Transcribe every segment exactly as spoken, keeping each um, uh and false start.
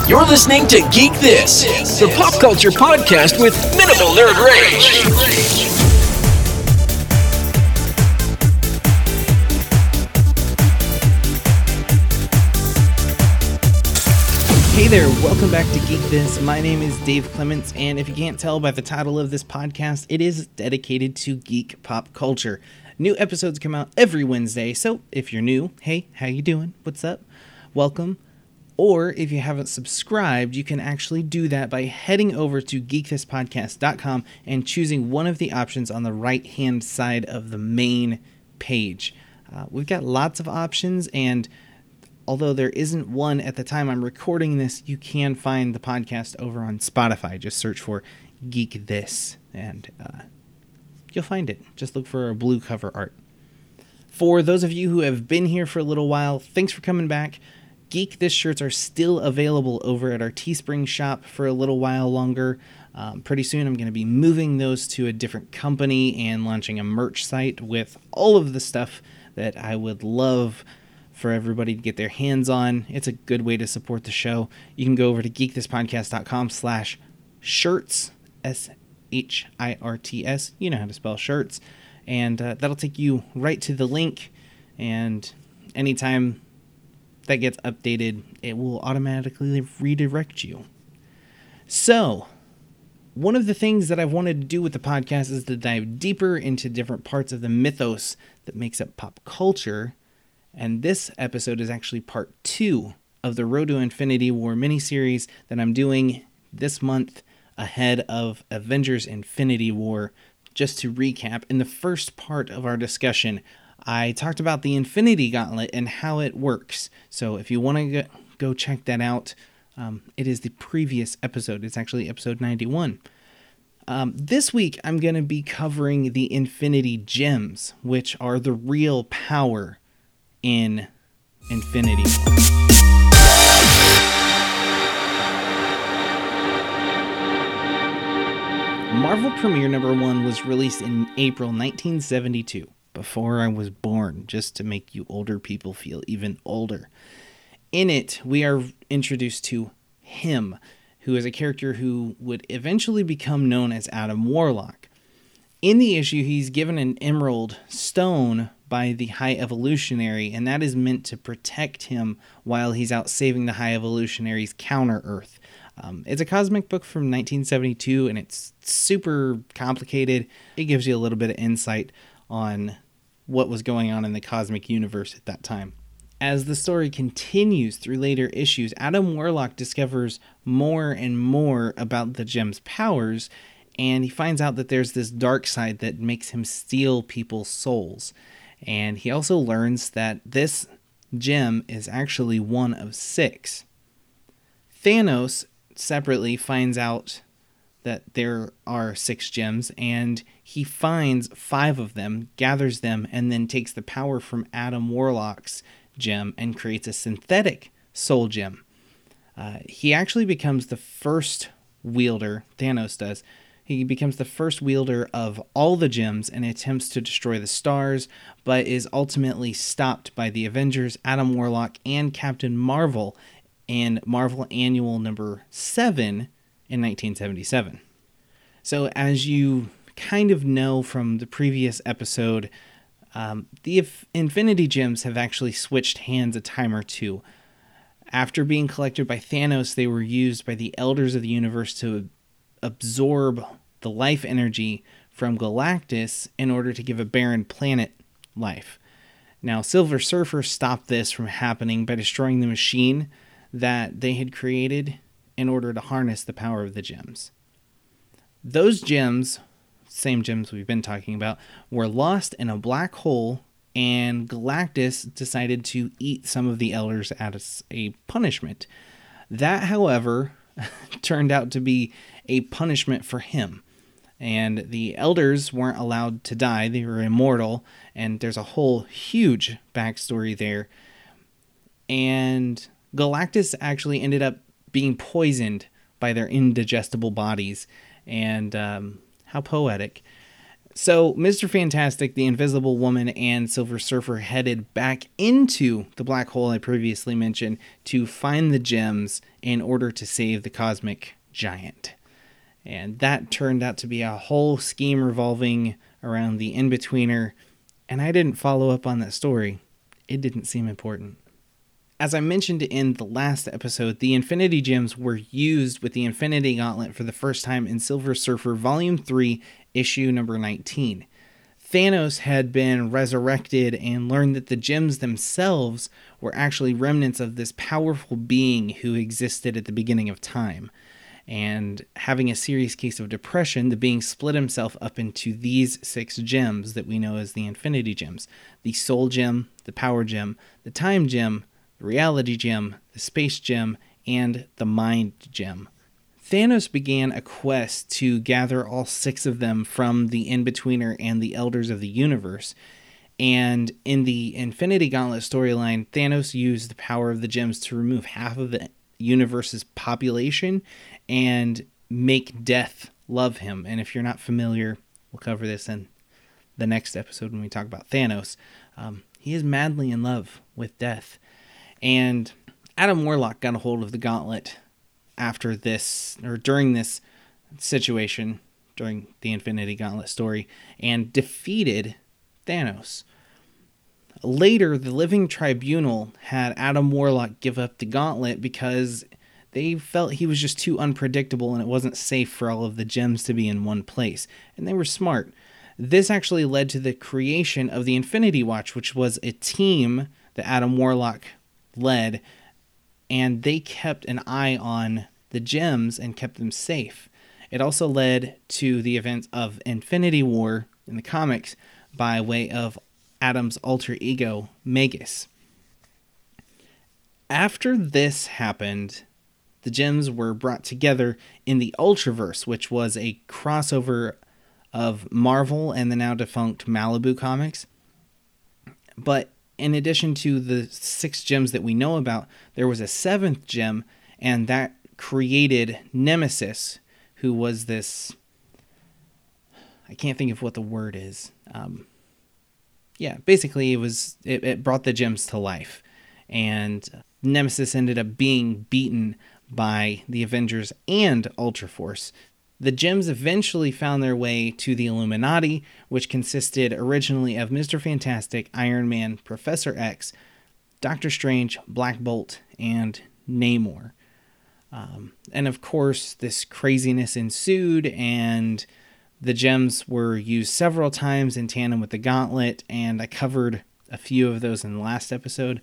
You're listening to Geek This, the pop culture podcast with minimal nerd rage. Hey there, welcome back to Geek This. My name is Dave Clements, and if you can't tell by the title of this podcast, it is dedicated to geek pop culture. New episodes come out every Wednesday, so if you're new, hey, how you doing? What's up? Welcome. Or if you haven't subscribed, you can actually do that by heading over to geek this podcast dot com and choosing one of the options on the right-hand side of the main page. Uh, we've got lots of options, and although there isn't one at the time I'm recording this, you can find the podcast over on Spotify. Just search for Geek This, and uh, you'll find it. Just look for our blue cover art. For those of you who have been here for a little while, thanks for coming back. Geek This shirts are still available over at our Teespring shop for a little while longer. Um, pretty soon I'm going to be moving those to a different company and launching a merch site with all of the stuff that I would love for everybody to get their hands on. It's a good way to support the show. You can go over to geek this podcast dot com slash shirts, S H I R T S. You know how to spell shirts. And uh, that'll take you right to the link. And anytime that gets updated, it will automatically redirect you. So, one of the things that I've wanted to do with the podcast is to dive deeper into different parts of the mythos that makes up pop culture. And this episode is actually part two of the Road to Infinity War miniseries that I'm doing this month ahead of Avengers Infinity War. Just to recap, in the first part of our discussion, I talked about the Infinity Gauntlet and how it works. So if you want to go check that out, um, it is the previous episode. It's actually episode ninety-one. Um, this week, I'm going to be covering the Infinity Gems, which are the real power in Infinity War. Marvel Premiere number one was released in April nineteen seventy-two. Before I was born, just to make you older people feel even older. In it, we are introduced to him, who is a character who would eventually become known as Adam Warlock. In the issue, he's given an emerald stone by the High Evolutionary, and that is meant to protect him while he's out saving the High Evolutionary's Counter-Earth. Um, it's a cosmic book from nineteen seventy-two, and it's super complicated. It gives you a little bit of insight on what was going on in the cosmic universe at that time. As the story continues through later issues, Adam Warlock discovers more and more about the gem's powers, and he finds out that there's this dark side that makes him steal people's souls. And he also learns that this gem is actually one of six. Thanos separately finds out that there are six gems, and he finds five of them, gathers them, and then takes the power from Adam Warlock's gem and creates a synthetic soul gem. Uh, he actually becomes the first wielder, Thanos does, he becomes the first wielder of all the gems and attempts to destroy the stars, but is ultimately stopped by the Avengers, Adam Warlock, and Captain Marvel in Marvel Annual number seven in nineteen seventy-seven. So as you kind of know from the previous episode, um, the Infinity Gems have actually switched hands a time or two. After being collected by Thanos, they were used by the Elders of the Universe to absorb the life energy from Galactus in order to give a barren planet life. Now, Silver Surfer stopped this from happening by destroying the machine that they had created in order to harness the power of the gems. Those gems, same gems we've been talking about, were lost in a black hole, and Galactus decided to eat some of the Elders as a punishment. That, however, turned out to be a punishment for him. And the Elders weren't allowed to die. They were immortal, and there's a whole huge backstory there. And Galactus actually ended up being poisoned by their indigestible bodies. And um, how poetic. So Mister Fantastic, the Invisible Woman, and Silver Surfer headed back into the black hole I previously mentioned to find the gems in order to save the cosmic giant. And that turned out to be a whole scheme revolving around the In-Betweener, and I didn't follow up on that story. It didn't seem important. As I mentioned in the last episode, the Infinity Gems were used with the Infinity Gauntlet for the first time in Silver Surfer Volume three, issue number nineteen. Thanos had been resurrected and learned that the gems themselves were actually remnants of this powerful being who existed at the beginning of time. And having a serious case of depression, the being split himself up into these six gems that we know as the Infinity Gems. The Soul Gem, the Power Gem, the Time Gem, the Reality Gem, the Space Gem, and the Mind Gem. Thanos began a quest to gather all six of them from the In-Betweener and the Elders of the Universe. And in the Infinity Gauntlet storyline, Thanos used the power of the gems to remove half of the universe's population and make death love him. And if you're not familiar, we'll cover this in the next episode when we talk about Thanos. Um, he is madly in love with death. And Adam Warlock got a hold of the gauntlet after this, or during this situation, during the Infinity Gauntlet story, and defeated Thanos. Later, the Living Tribunal had Adam Warlock give up the gauntlet because they felt he was just too unpredictable and it wasn't safe for all of the gems to be in one place. And they were smart. This actually led to the creation of the Infinity Watch, which was a team that Adam Warlock led, and they kept an eye on the gems and kept them safe. It also led to the events of Infinity War in the comics by way of Adam's alter ego, Magus. After this happened, the gems were brought together in the Ultraverse, which was a crossover of Marvel and the now defunct Malibu Comics. But in addition to the six gems that we know about, there was a seventh gem, and that created Nemesis, who was this... I can't think of what the word is. Um, yeah, basically it was it, it brought the gems to life. And Nemesis ended up being beaten by the Avengers and Ultraforce. The gems eventually found their way to the Illuminati, which consisted originally of Mister Fantastic, Iron Man, Professor X, Doctor Strange, Black Bolt, and Namor. Um, and of course, this craziness ensued, and the gems were used several times in tandem with the gauntlet, and I covered a few of those in the last episode.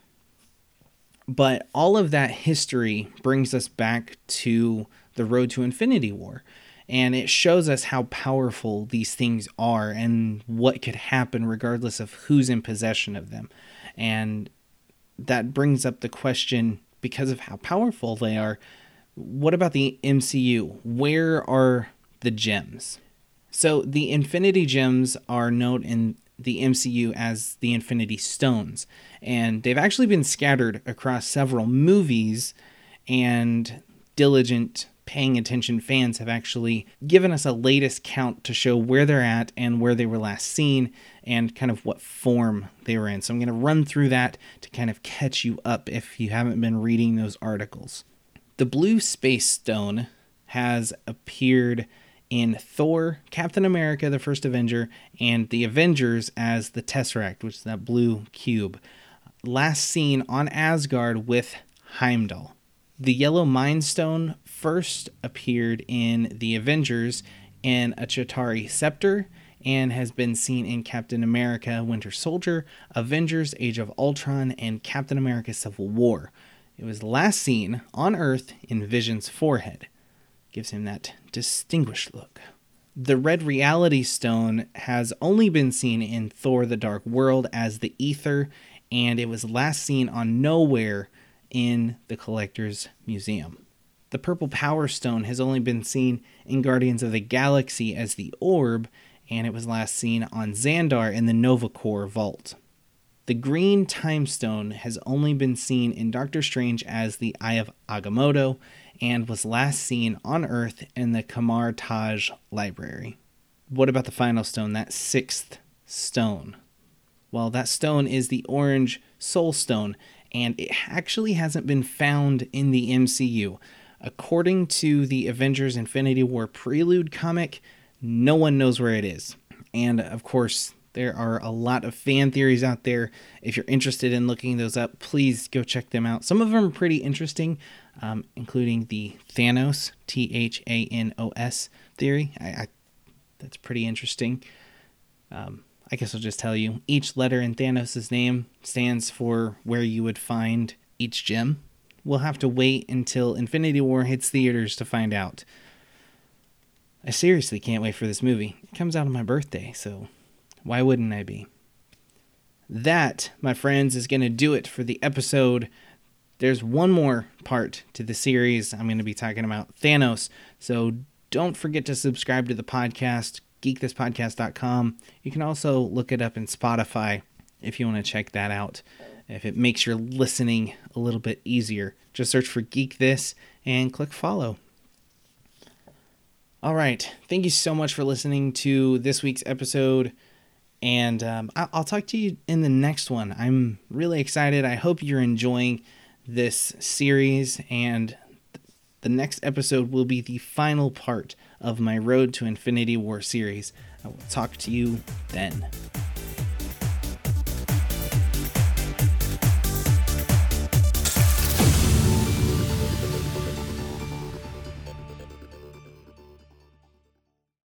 But all of that history brings us back to the Road to Infinity War, and it shows us how powerful these things are and what could happen regardless of who's in possession of them. And that brings up the question, because of how powerful they are, what about the M C U? Where are the gems? So the Infinity Gems are known in the M C U as the Infinity Stones, and they've actually been scattered across several movies, and diligent paying attention fans have actually given us a latest count to show where they're at and where they were last seen and kind of what form they were in. So I'm going to run through that to kind of catch you up if you haven't been reading those articles. The Blue Space Stone has appeared in Thor, Captain America, the First Avenger, and the Avengers as the Tesseract, which is that blue cube. Last seen on Asgard with Heimdall. The Yellow Mind Stone first appeared in the Avengers in a Chitauri scepter and has been seen in Captain America Winter Soldier, Avengers Age of Ultron, and Captain America Civil War. It was last seen on Earth in Vision's forehead. Gives him that distinguished look. The Red Reality Stone has only been seen in Thor the Dark World as the Ether, and it was last seen on Nowhere in the Collector's Museum. The Purple Power Stone has only been seen in Guardians of the Galaxy as the Orb, and it was last seen on Xandar in the Nova Corps Vault. The Green Time Stone has only been seen in Doctor Strange as the Eye of Agamotto, and was last seen on Earth in the Kamar Taj Library. what about the final stone, that sixth stone? Well, that stone is the orange soul stone, and it actually hasn't been found in the M C U. According to the Avengers Infinity War Prelude comic, no one knows where it is. And of course, there are a lot of fan theories out there. If you're interested in looking those up, please go check them out. Some of them are pretty interesting, um, including the Thanos, T H A N O S theory. I, I, that's pretty interesting. Um, I guess I'll just tell you, each letter in Thanos' name stands for where you would find each gem. We'll have to wait until Infinity War hits theaters to find out. I seriously can't wait for this movie. It comes out on my birthday, so why wouldn't I be? That, my friends, is going to do it for the episode. There's one more part to the series. I'm going to be talking about Thanos, so don't forget to subscribe to the podcast, geek this podcast dot com. You can also look it up in Spotify if you want to check that out. If it makes your listening a little bit easier, just search for Geek This and click follow. All right. Thank you so much for listening to this week's episode. And um, I'll talk to you in the next one. I'm really excited. I hope you're enjoying this series. And the next episode will be the final part of my Road to Infinity War series. I will talk to you then.